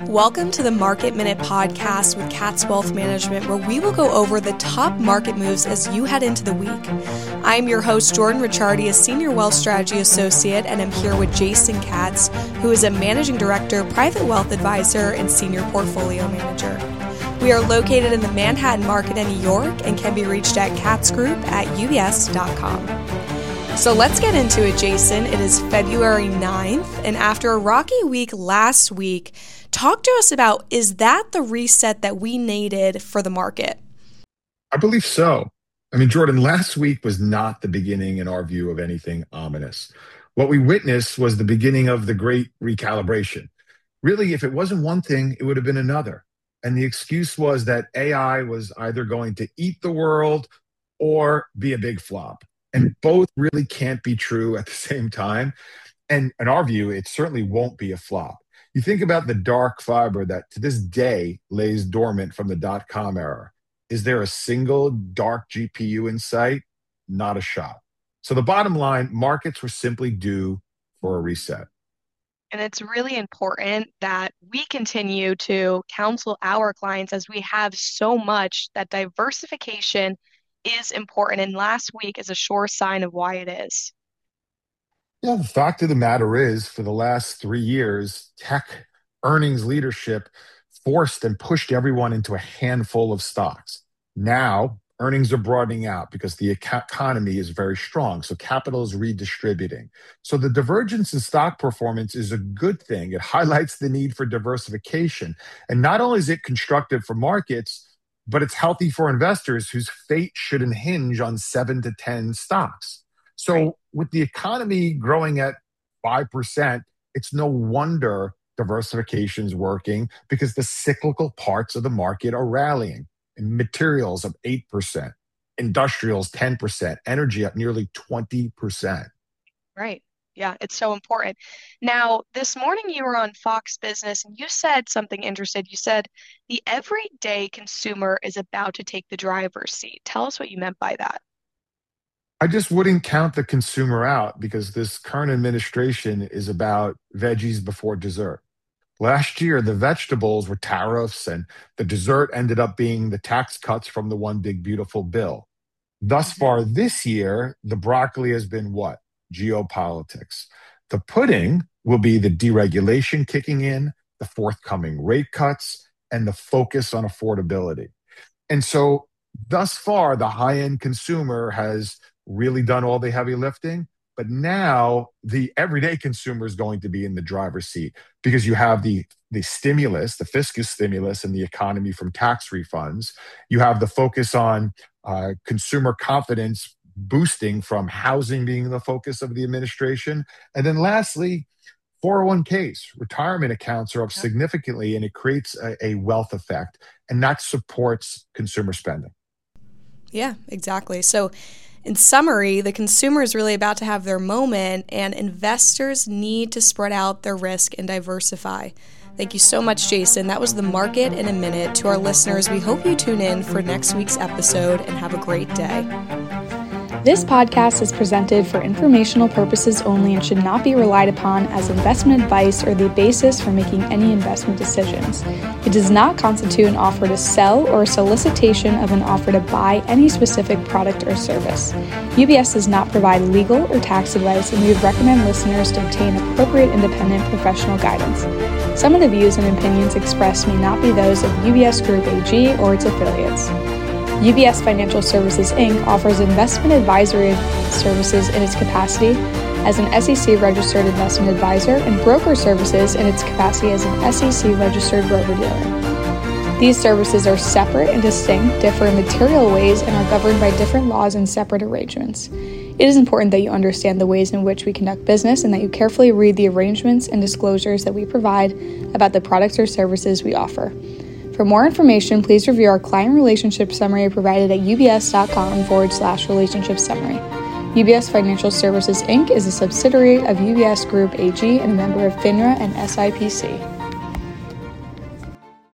Welcome to the Market Minute podcast with Katz Wealth Management, where we will go over the top market moves as you head into the week. I am your host, Jordan Ricciardi, a Senior Wealth Strategy Associate, and I'm here with Jason Katz, who is a Managing Director, Private Wealth Advisor, and Senior Portfolio Manager. We are located in the Manhattan market in New York and can be reached at katzgroup@ubs.com. So let's get into it, Jason. It is February 9th, and after a rocky week last week, talk to us about, is that the reset that we needed for the market? I believe so. I mean, Jordan, last week was not the beginning, in our view, of anything ominous. What we witnessed was the beginning of the great recalibration. Really, if it wasn't one thing, it would have been another. And the excuse was that AI was either going to eat the world or be a big flop. And both really can't be true at the same time. And in our view, it certainly won't be a flop. You think about the dark fiber that to this day lays dormant from the dot-com era. Is there a single dark GPU in sight? Not a shot. So the bottom line, markets were simply due for a reset. And it's really important that we continue to counsel our clients, as we have so much, that diversification is important. And last week is a sure sign of why it is. Yeah, the fact of the matter is, for the last 3 years, tech earnings leadership forced and pushed everyone into a handful of stocks. Now, earnings are broadening out because the economy is very strong. So capital is redistributing. So the divergence in stock performance is a good thing. It highlights the need for diversification. And not only is it constructive for markets, but it's healthy for investors whose fate shouldn't hinge on 7 to 10 stocks. So with the economy growing at 5%, it's no wonder diversification is working, because the cyclical parts of the market are rallying. And materials up 8%, industrials 10%, energy up nearly 20%. Right. Yeah, it's so important. Now, this morning you were on Fox Business and you said something interesting. You said the everyday consumer is about to take the driver's seat. Tell us what you meant by that. I just wouldn't count the consumer out, because this current administration is about veggies before dessert. Last year, the vegetables were tariffs, and the dessert ended up being the tax cuts from the one big beautiful bill. Thus far this year, the broccoli has been what? Geopolitics. The pudding will be the deregulation kicking in, the forthcoming rate cuts, and the focus on affordability. And so thus far, the high-end consumer has really done all the heavy lifting. But now the everyday consumer is going to be in the driver's seat, because you have the stimulus, the fiscal stimulus in the economy from tax refunds. You have the focus on consumer confidence boosting from housing being the focus of the administration. And then lastly, 401ks, retirement accounts are up significantly, and it creates a wealth effect, and that supports consumer spending. Yeah, exactly. So in summary, the consumer is really about to have their moment, and investors need to spread out their risk and diversify. Thank you so much, Jason. That was the Market in a Minute. To our listeners, we hope you tune in for next week's episode, and have a great day. This podcast is presented for informational purposes only and should not be relied upon as investment advice or the basis for making any investment decisions. It does not constitute an offer to sell or a solicitation of an offer to buy any specific product or service. UBS does not provide legal or tax advice, and we would recommend listeners to obtain appropriate independent professional guidance. Some of the views and opinions expressed may not be those of UBS Group AG or its affiliates. UBS Financial Services, Inc. offers investment advisory services in its capacity as an SEC-registered investment advisor and broker services in its capacity as an SEC-registered broker-dealer. These services are separate and distinct, differ in material ways, and are governed by different laws and separate arrangements. It is important that you understand the ways in which we conduct business and that you carefully read the arrangements and disclosures that we provide about the products or services we offer. For more information, please review our client relationship summary provided at ubs.com/relationship summary. UBS Financial Services, Inc. is a subsidiary of UBS Group AG and a member of FINRA and SIPC.